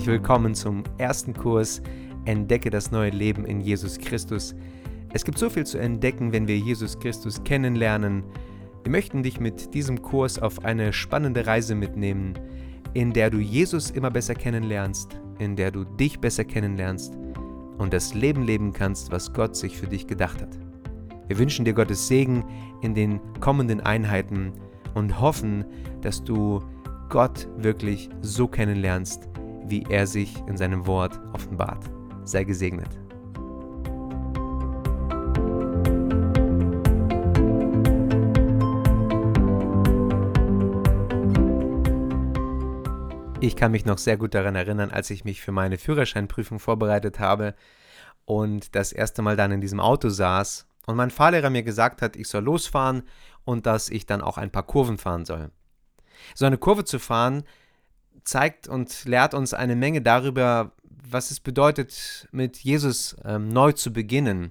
Herzlich willkommen zum ersten Kurs Entdecke das neue Leben in Jesus Christus. Es gibt so viel zu entdecken, wenn wir Jesus Christus kennenlernen. Wir möchten dich mit diesem Kurs auf eine spannende Reise mitnehmen, in der du Jesus immer besser kennenlernst, in der du dich besser kennenlernst und das Leben leben kannst, was Gott sich für dich gedacht hat. Wir wünschen dir Gottes Segen in den kommenden Einheiten und hoffen, dass du Gott wirklich so kennenlernst, wie er sich in seinem Wort offenbart. Sei gesegnet. Ich kann mich noch sehr gut daran erinnern, als ich mich für meine Führerscheinprüfung vorbereitet habe und das erste Mal dann in diesem Auto saß und mein Fahrlehrer mir gesagt hat, ich soll losfahren und dass ich dann auch ein paar Kurven fahren soll. So eine Kurve zu fahren zeigt und lehrt uns eine Menge darüber, was es bedeutet, mit Jesus neu zu beginnen.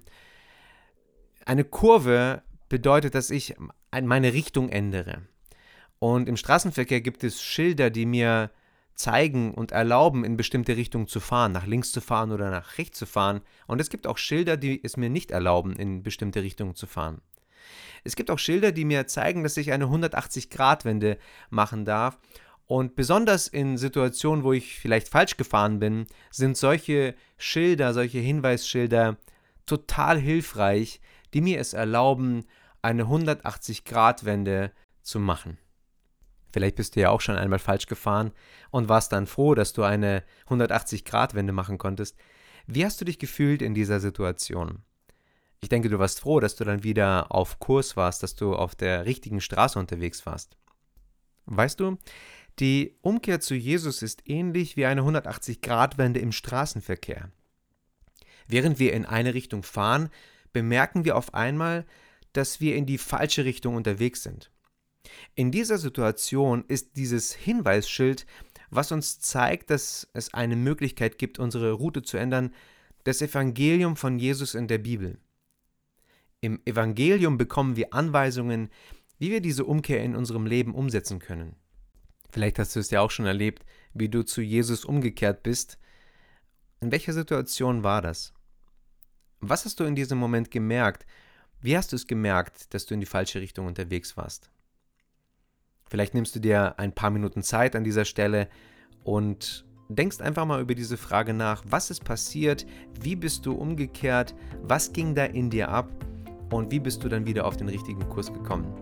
Eine Kurve bedeutet, dass ich meine Richtung ändere. Und im Straßenverkehr gibt es Schilder, die mir zeigen und erlauben, in bestimmte Richtungen zu fahren, nach links zu fahren oder nach rechts zu fahren. Und es gibt auch Schilder, die es mir nicht erlauben, in bestimmte Richtungen zu fahren. Es gibt auch Schilder, die mir zeigen, dass ich eine 180-Grad-Wende machen darf. Und besonders in Situationen, wo ich vielleicht falsch gefahren bin, sind solche Schilder, solche Hinweisschilder total hilfreich, die mir es erlauben, eine 180-Grad-Wende zu machen. Vielleicht bist du ja auch schon einmal falsch gefahren und warst dann froh, dass du eine 180-Grad-Wende machen konntest. Wie hast du dich gefühlt in dieser Situation? Ich denke, du warst froh, dass du dann wieder auf Kurs warst, dass du auf der richtigen Straße unterwegs warst. Weißt du, die Umkehr zu Jesus ist ähnlich wie eine 180-Grad-Wende im Straßenverkehr. Während wir in eine Richtung fahren, bemerken wir auf einmal, dass wir in die falsche Richtung unterwegs sind. In dieser Situation ist dieses Hinweisschild, was uns zeigt, dass es eine Möglichkeit gibt, unsere Route zu ändern, das Evangelium von Jesus in der Bibel. Im Evangelium bekommen wir Anweisungen, wie wir diese Umkehr in unserem Leben umsetzen können. Vielleicht hast du es ja auch schon erlebt, wie du zu Jesus umgekehrt bist. In welcher Situation war das? Was hast du in diesem Moment gemerkt? Wie hast du es gemerkt, dass du in die falsche Richtung unterwegs warst? Vielleicht nimmst du dir ein paar Minuten Zeit an dieser Stelle und denkst einfach mal über diese Frage nach. Was ist passiert? Wie bist du umgekehrt? Was ging da in dir ab? Und wie bist du dann wieder auf den richtigen Kurs gekommen?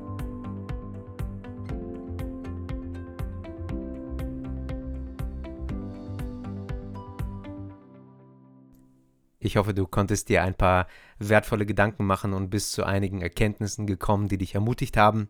Ich hoffe, du konntest dir ein paar wertvolle Gedanken machen und bist zu einigen Erkenntnissen gekommen, die dich ermutigt haben.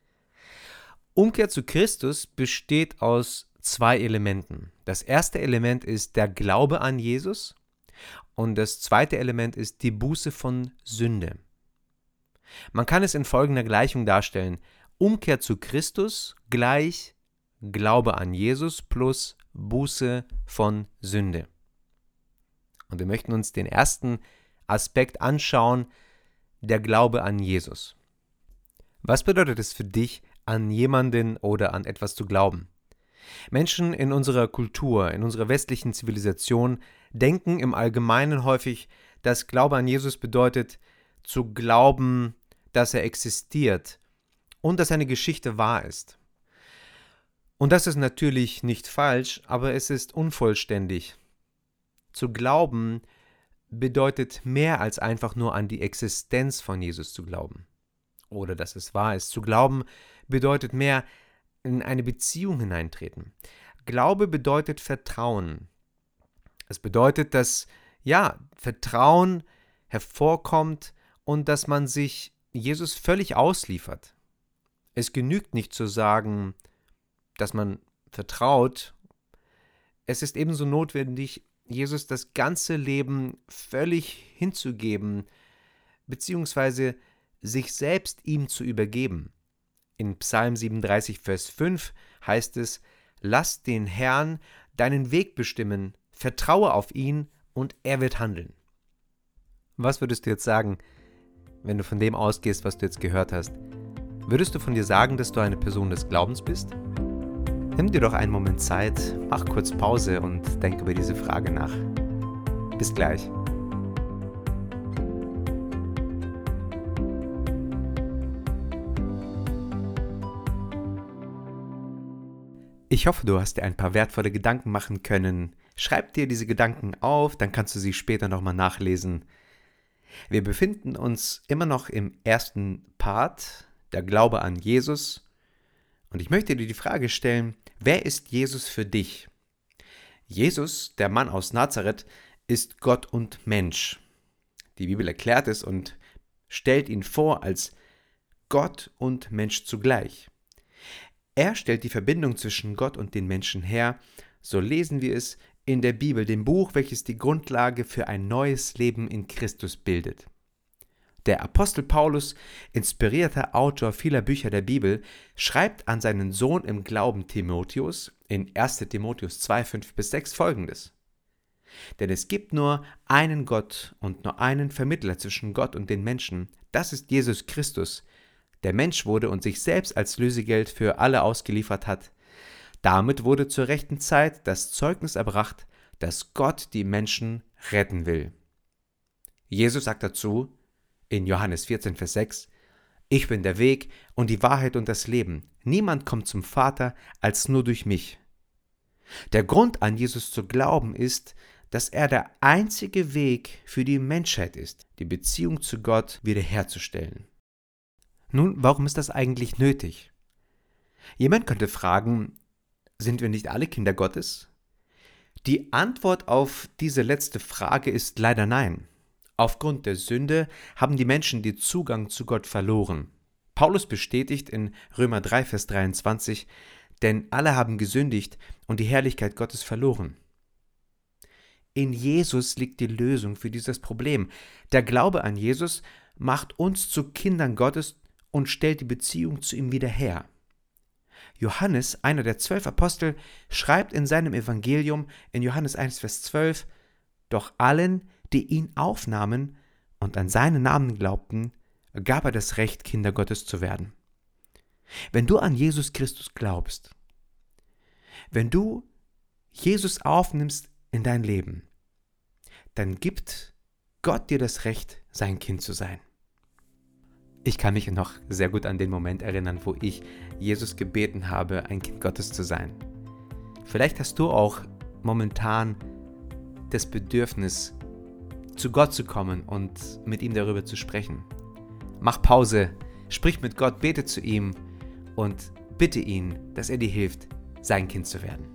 Umkehr zu Christus besteht aus zwei Elementen. Das erste Element ist der Glaube an Jesus und das zweite Element ist die Buße von Sünde. Man kann es in folgender Gleichung darstellen. Umkehr zu Christus gleich Glaube an Jesus plus Buße von Sünde. Und wir möchten uns den ersten Aspekt anschauen, der Glaube an Jesus. Was bedeutet es für dich, an jemanden oder an etwas zu glauben? Menschen in unserer Kultur, in unserer westlichen Zivilisation denken im Allgemeinen häufig, dass Glaube an Jesus bedeutet, zu glauben, dass er existiert und dass seine Geschichte wahr ist. Und das ist natürlich nicht falsch, aber es ist unvollständig. Zu glauben bedeutet mehr als einfach nur an die Existenz von Jesus zu glauben oder dass es wahr ist. Zu glauben bedeutet mehr in eine Beziehung hineintreten. Glaube bedeutet Vertrauen. Es bedeutet, dass Vertrauen hervorkommt und dass man sich Jesus völlig ausliefert. Es genügt nicht zu sagen, dass man vertraut. Es ist ebenso notwendig, Jesus das ganze Leben völlig hinzugeben, beziehungsweise sich selbst ihm zu übergeben. In Psalm 37, Vers 5 heißt es, lass den Herrn deinen Weg bestimmen, vertraue auf ihn und er wird handeln. Was würdest du jetzt sagen, wenn du von dem ausgehst, was du jetzt gehört hast? Würdest du von dir sagen, dass du eine Person des Glaubens bist? Nimm dir doch einen Moment Zeit, mach kurz Pause und denk über diese Frage nach. Bis gleich. Ich hoffe, du hast dir ein paar wertvolle Gedanken machen können. Schreib dir diese Gedanken auf, dann kannst du sie später nochmal nachlesen. Wir befinden uns immer noch im ersten Part, der Glaube an Jesus. Und ich möchte dir die Frage stellen, wer ist Jesus für dich? Jesus, der Mann aus Nazareth, ist Gott und Mensch. Die Bibel erklärt es und stellt ihn vor als Gott und Mensch zugleich. Er stellt die Verbindung zwischen Gott und den Menschen her, so lesen wir es in der Bibel, dem Buch, welches die Grundlage für ein neues Leben in Christus bildet. Der Apostel Paulus, inspirierter Autor vieler Bücher der Bibel, schreibt an seinen Sohn im Glauben Timotheus in 1. Timotheus 2, 5-6 folgendes: Denn es gibt nur einen Gott und nur einen Vermittler zwischen Gott und den Menschen, das ist Jesus Christus, der Mensch wurde und sich selbst als Lösegeld für alle ausgeliefert hat. Damit wurde zur rechten Zeit das Zeugnis erbracht, dass Gott die Menschen retten will. Jesus sagt dazu in Johannes 14, Vers 6, Ich bin der Weg und die Wahrheit und das Leben. Niemand kommt zum Vater als nur durch mich. Der Grund, an Jesus zu glauben, ist, dass er der einzige Weg für die Menschheit ist, die Beziehung zu Gott wiederherzustellen. Nun, warum ist das eigentlich nötig? Jemand könnte fragen, sind wir nicht alle Kinder Gottes? Die Antwort auf diese letzte Frage ist leider nein. Aufgrund der Sünde haben die Menschen den Zugang zu Gott verloren. Paulus bestätigt in Römer 3, Vers 23, denn alle haben gesündigt und die Herrlichkeit Gottes verloren. In Jesus liegt die Lösung für dieses Problem. Der Glaube an Jesus macht uns zu Kindern Gottes und stellt die Beziehung zu ihm wieder her. Johannes, einer der 12 Apostel, schreibt in seinem Evangelium in Johannes 1, Vers 12, Doch allen, die ihn aufnahmen und an seinen Namen glaubten, gab er das Recht, Kinder Gottes zu werden. Wenn du an Jesus Christus glaubst, wenn du Jesus aufnimmst in dein Leben, dann gibt Gott dir das Recht, sein Kind zu sein. Ich kann mich noch sehr gut an den Moment erinnern, wo ich Jesus gebeten habe, ein Kind Gottes zu sein. Vielleicht hast du auch momentan das Bedürfnis, zu Gott zu kommen und mit ihm darüber zu sprechen. Mach Pause, sprich mit Gott, bete zu ihm und bitte ihn, dass er dir hilft, sein Kind zu werden.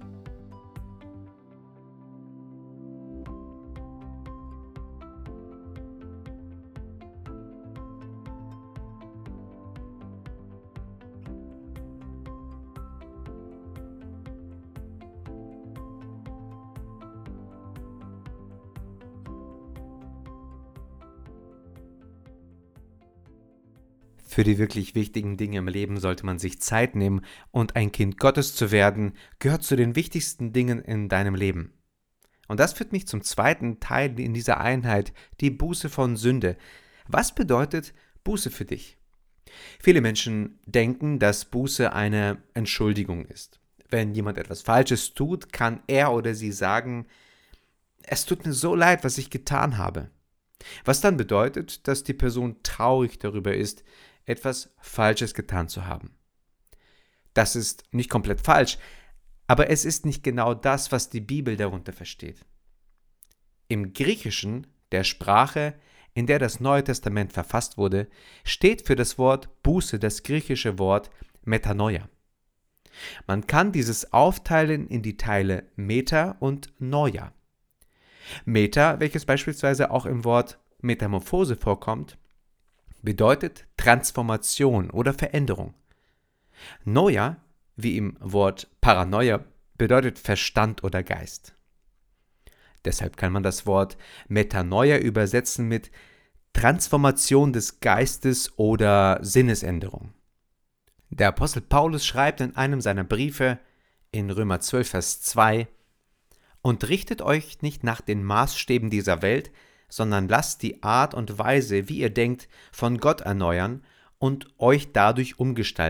Für die wirklich wichtigen Dinge im Leben sollte man sich Zeit nehmen und ein Kind Gottes zu werden, gehört zu den wichtigsten Dingen in deinem Leben. Und das führt mich zum zweiten Teil in dieser Einheit, die Buße von Sünde. Was bedeutet Buße für dich? Viele Menschen denken, dass Buße eine Entschuldigung ist. Wenn jemand etwas Falsches tut, kann er oder sie sagen, es tut mir so leid, was ich getan habe. Was dann bedeutet, dass die Person traurig darüber ist, etwas Falsches getan zu haben. Das ist nicht komplett falsch, aber es ist nicht genau das, was die Bibel darunter versteht. Im Griechischen, der Sprache, in der das Neue Testament verfasst wurde, steht für das Wort Buße das griechische Wort Metanoia. Man kann dieses aufteilen in die Teile Meta und Noia. Meta, welches beispielsweise auch im Wort Metamorphose vorkommt, bedeutet Transformation oder Veränderung. Noia, wie im Wort Paranoia, bedeutet Verstand oder Geist. Deshalb kann man das Wort Metanoia übersetzen mit Transformation des Geistes oder Sinnesänderung. Der Apostel Paulus schreibt in einem seiner Briefe in Römer 12, Vers 2: Und richtet euch nicht nach den Maßstäben dieser Welt, sondern lasst die Art und Weise, wie ihr denkt, von Gott erneuern und euch dadurch umgestalten,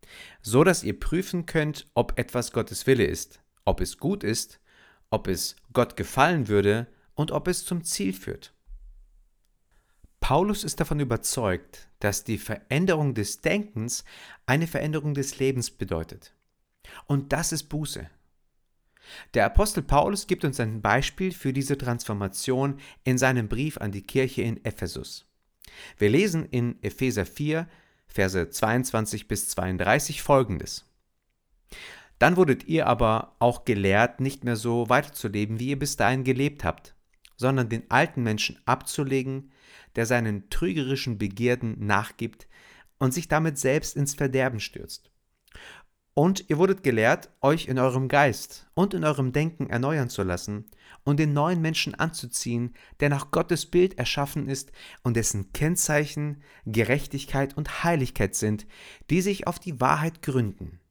so dass ihr prüfen könnt, ob etwas Gottes Wille ist, ob es gut ist, ob es Gott gefallen würde und ob es zum Ziel führt. Paulus ist davon überzeugt, dass die Veränderung des Denkens eine Veränderung des Lebens bedeutet. Und das ist Buße. Der Apostel Paulus gibt uns ein Beispiel für diese Transformation in seinem Brief an die Kirche in Ephesus. Wir lesen in Epheser 4, Verse 22 bis 32 folgendes. Dann wurdet ihr aber auch gelehrt, nicht mehr so weiterzuleben, wie ihr bis dahin gelebt habt, sondern den alten Menschen abzulegen, der seinen trügerischen Begierden nachgibt und sich damit selbst ins Verderben stürzt. Und ihr wurdet gelehrt, euch in eurem Geist und in eurem Denken erneuern zu lassen und den neuen Menschen anzuziehen, der nach Gottes Bild erschaffen ist und dessen Kennzeichen Gerechtigkeit und Heiligkeit sind, die sich auf die Wahrheit gründen.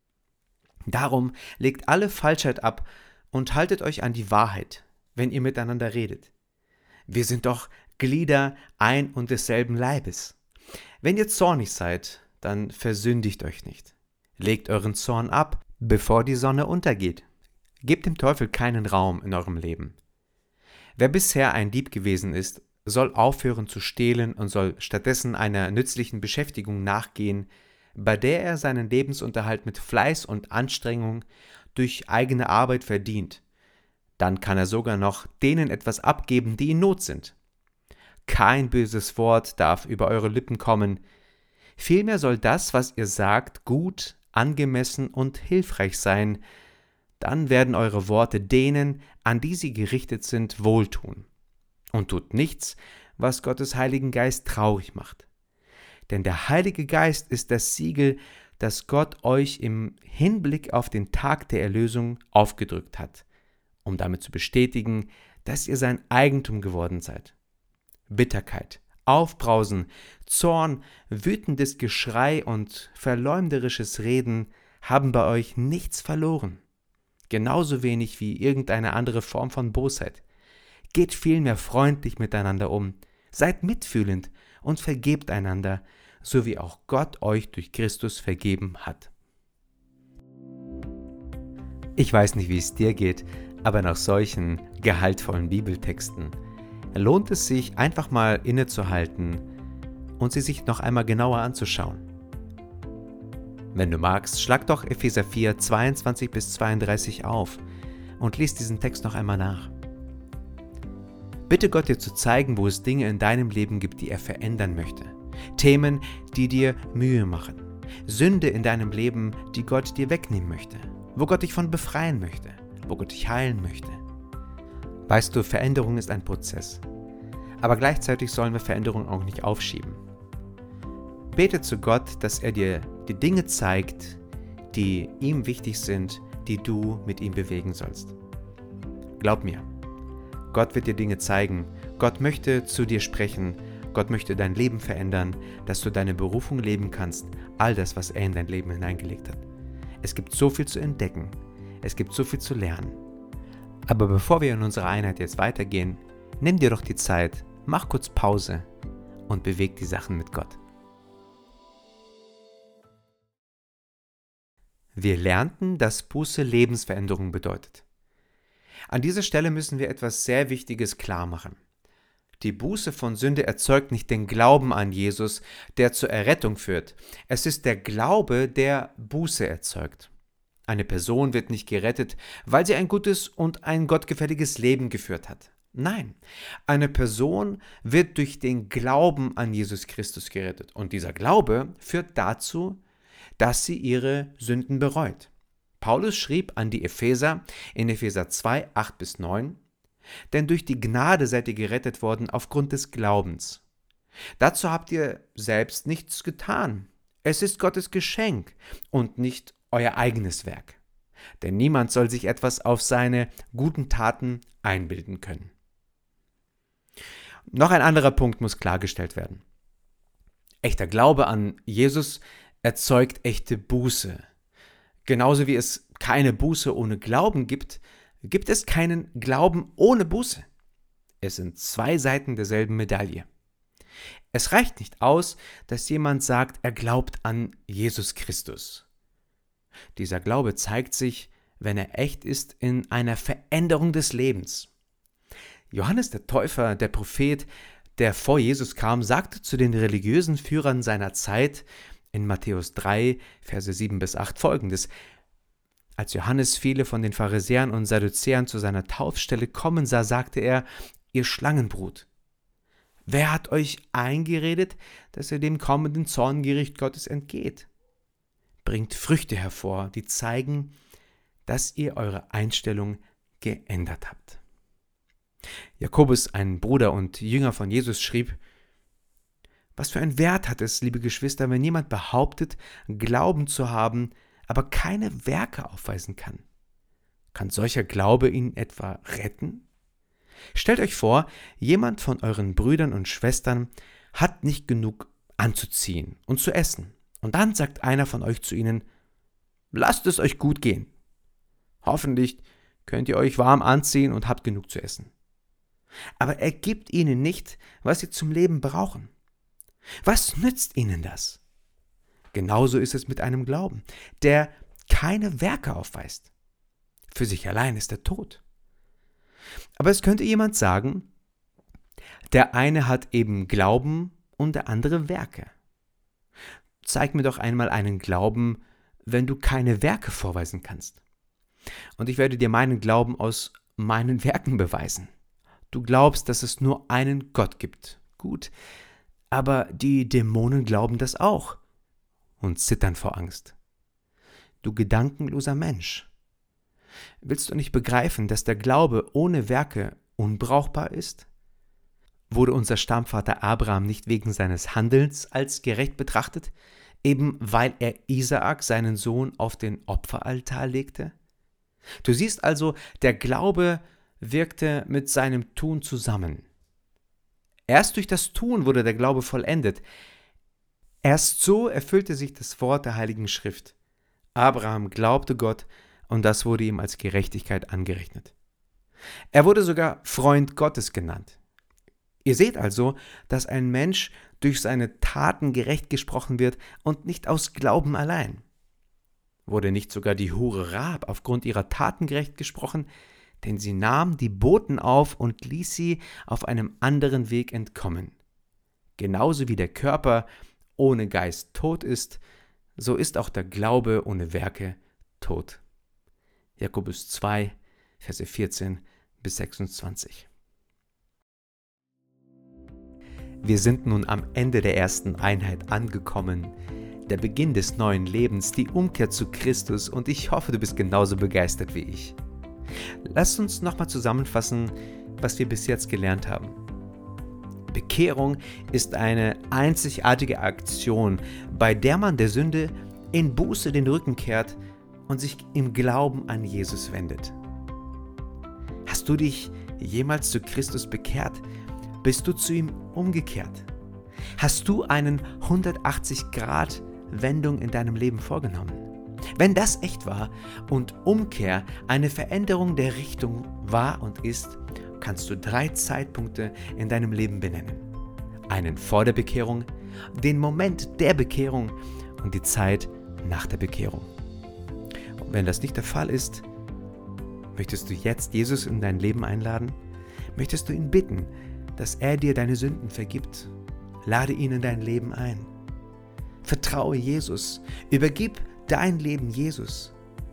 Darum legt alle Falschheit ab und haltet euch an die Wahrheit, wenn ihr miteinander redet. Wir sind doch Glieder ein und desselben Leibes. Wenn ihr zornig seid, dann versündigt euch nicht. Legt euren Zorn ab, bevor die Sonne untergeht. Gebt dem Teufel keinen Raum in eurem Leben. Wer bisher ein Dieb gewesen ist, soll aufhören zu stehlen und soll stattdessen einer nützlichen Beschäftigung nachgehen, bei der er seinen Lebensunterhalt mit Fleiß und Anstrengung durch eigene Arbeit verdient. Dann kann er sogar noch denen etwas abgeben, die in Not sind. Kein böses Wort darf über eure Lippen kommen. Vielmehr soll das, was ihr sagt, gut, angemessen und hilfreich sein. Dann werden eure Worte denen, an die sie gerichtet sind, wohltun. Und tut nichts, was Gottes Heiligen Geist traurig macht. Denn der Heilige Geist ist das Siegel, das Gott euch im Hinblick auf den Tag der Erlösung aufgedrückt hat, um damit zu bestätigen, dass ihr sein Eigentum geworden seid. Bitterkeit, Aufbrausen, Zorn, wütendes Geschrei und verleumderisches Reden haben bei euch nichts verloren. Genauso wenig wie irgendeine andere Form von Bosheit. Geht vielmehr freundlich miteinander um, seid mitfühlend und vergebt einander, so wie auch Gott euch durch Christus vergeben hat. Ich weiß nicht, wie es dir geht, aber nach solchen gehaltvollen Bibeltexten lohnt es sich, einfach mal innezuhalten und sie sich noch einmal genauer anzuschauen. Wenn du magst, schlag doch Epheser 4, 22 bis 32 auf und lies diesen Text noch einmal nach. Bitte Gott dir zu zeigen, wo es Dinge in deinem Leben gibt, die er verändern möchte. Themen, die dir Mühe machen. Sünde in deinem Leben, die Gott dir wegnehmen möchte. Wo Gott dich von befreien möchte. Wo Gott dich heilen möchte. Weißt du, Veränderung ist ein Prozess. Aber gleichzeitig sollen wir Veränderung auch nicht aufschieben. Bete zu Gott, dass er dir die Dinge zeigt, die ihm wichtig sind, die du mit ihm bewegen sollst. Glaub mir, Gott wird dir Dinge zeigen. Gott möchte zu dir sprechen. Gott möchte dein Leben verändern, dass du deine Berufung leben kannst. All das, was er in dein Leben hineingelegt hat. Es gibt so viel zu entdecken. Es gibt so viel zu lernen. Aber bevor wir in unserer Einheit jetzt weitergehen, nimm dir doch die Zeit, mach kurz Pause und beweg die Sachen mit Gott. Wir lernten, dass Buße Lebensveränderung bedeutet. An dieser Stelle müssen wir etwas sehr Wichtiges klar machen. Die Buße von Sünde erzeugt nicht den Glauben an Jesus, der zur Errettung führt. Es ist der Glaube, der Buße erzeugt. Eine Person wird nicht gerettet, weil sie ein gutes und ein gottgefälliges Leben geführt hat. Nein, eine Person wird durch den Glauben an Jesus Christus gerettet. Und dieser Glaube führt dazu, dass sie ihre Sünden bereut. Paulus schrieb an die Epheser in Epheser 2, 8 bis 9, denn durch die Gnade seid ihr gerettet worden aufgrund des Glaubens. Dazu habt ihr selbst nichts getan. Es ist Gottes Geschenk und nicht euer eigenes Werk. Denn niemand soll sich etwas auf seine guten Taten einbilden können. Noch ein anderer Punkt muss klargestellt werden. Echter Glaube an Jesus erzeugt echte Buße. Genauso wie es keine Buße ohne Glauben gibt, gibt es keinen Glauben ohne Buße. Es sind zwei Seiten derselben Medaille. Es reicht nicht aus, dass jemand sagt, er glaubt an Jesus Christus. Dieser Glaube zeigt sich, wenn er echt ist, in einer Veränderung des Lebens. Johannes der Täufer, der Prophet, der vor Jesus kam, sagte zu den religiösen Führern seiner Zeit in Matthäus 3, Verse 7 bis 8 folgendes: Als Johannes viele von den Pharisäern und Sadduzäern zu seiner Taufstelle kommen sah, sagte er: Ihr Schlangenbrut, wer hat euch eingeredet, dass ihr dem kommenden Zorngericht Gottes entgeht? Bringt Früchte hervor, die zeigen, dass ihr eure Einstellung geändert habt. Jakobus, ein Bruder und Jünger von Jesus, schrieb: Was für einen Wert hat es, liebe Geschwister, wenn jemand behauptet, Glauben zu haben, aber keine Werke aufweisen kann? Kann solcher Glaube ihn etwa retten? Stellt euch vor, jemand von euren Brüdern und Schwestern hat nicht genug anzuziehen und zu essen. Und dann sagt einer von euch zu ihnen: Lasst es euch gut gehen. Hoffentlich könnt ihr euch warm anziehen und habt genug zu essen. Aber er gibt ihnen nicht, was sie zum Leben brauchen. Was nützt ihnen das? Genauso ist es mit einem Glauben, der keine Werke aufweist. Für sich allein ist er tot. Aber es könnte jemand sagen, der eine hat eben Glauben und der andere Werke. Zeig mir doch einmal einen Glauben, wenn du keine Werke vorweisen kannst. Und ich werde dir meinen Glauben aus meinen Werken beweisen. Du glaubst, dass es nur einen Gott gibt. Gut, aber die Dämonen glauben das auch und zittern vor Angst. Du gedankenloser Mensch. Willst du nicht begreifen, dass der Glaube ohne Werke unbrauchbar ist? Wurde unser Stammvater Abraham nicht wegen seines Handelns als gerecht betrachtet, eben weil er Isaak, seinen Sohn, auf den Opferaltar legte? Du siehst also, der Glaube wirkte mit seinem Tun zusammen. Erst durch das Tun wurde der Glaube vollendet. Erst so erfüllte sich das Wort der Heiligen Schrift. Abraham glaubte Gott und das wurde ihm als Gerechtigkeit angerechnet. Er wurde sogar Freund Gottes genannt. Ihr seht also, dass ein Mensch durch seine Taten gerecht gesprochen wird und nicht aus Glauben allein. Wurde nicht sogar die Hure Rahab aufgrund ihrer Taten gerecht gesprochen, denn sie nahm die Boten auf und ließ sie auf einem anderen Weg entkommen. Genauso wie der Körper ohne Geist tot ist, so ist auch der Glaube ohne Werke tot. Jakobus 2, Verse 14 bis 26. Wir sind nun am Ende der ersten Einheit angekommen. Der Beginn des neuen Lebens, die Umkehr zu Christus, und ich hoffe, du bist genauso begeistert wie ich. Lass uns nochmal zusammenfassen, was wir bis jetzt gelernt haben. Bekehrung ist eine einzigartige Aktion, bei der man der Sünde in Buße den Rücken kehrt und sich im Glauben an Jesus wendet. Hast du dich jemals zu Christus bekehrt? Bist du zu ihm umgekehrt? Hast du einen 180-Grad-Wendung in deinem Leben vorgenommen? Wenn das echt war und Umkehr eine Veränderung der Richtung war und ist, kannst du 3 Zeitpunkte in deinem Leben benennen. Einen vor der Bekehrung, den Moment der Bekehrung und die Zeit nach der Bekehrung. Und wenn das nicht der Fall ist, möchtest du jetzt Jesus in dein Leben einladen? Möchtest du ihn bitten, dass er dir deine Sünden vergibt? Lade ihn in dein Leben ein. Vertraue Jesus. Übergib dein Leben Jesus.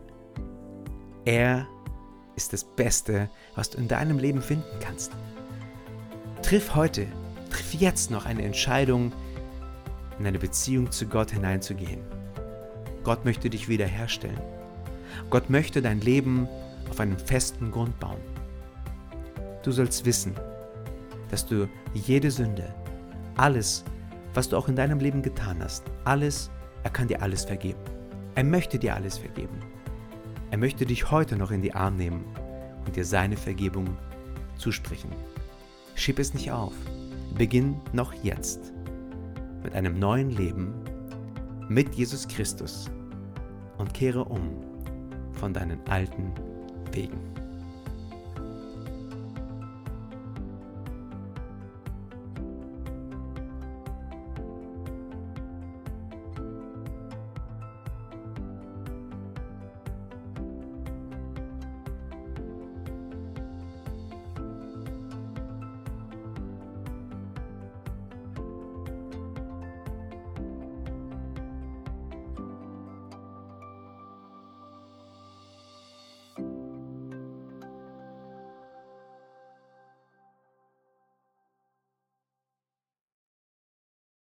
Er ist das Beste, was du in deinem Leben finden kannst. Triff jetzt noch eine Entscheidung, in eine Beziehung zu Gott hineinzugehen. Gott möchte dich wiederherstellen. Gott möchte dein Leben auf einem festen Grund bauen. Du sollst wissen, dass du jede Sünde, alles, was du auch in deinem Leben getan hast, er kann dir alles vergeben. Er möchte dir alles vergeben. Er möchte dich heute noch in die Arme nehmen und dir seine Vergebung zusprechen. Schieb es nicht auf. Beginn noch jetzt mit einem neuen Leben mit Jesus Christus und kehre um von deinen alten Wegen.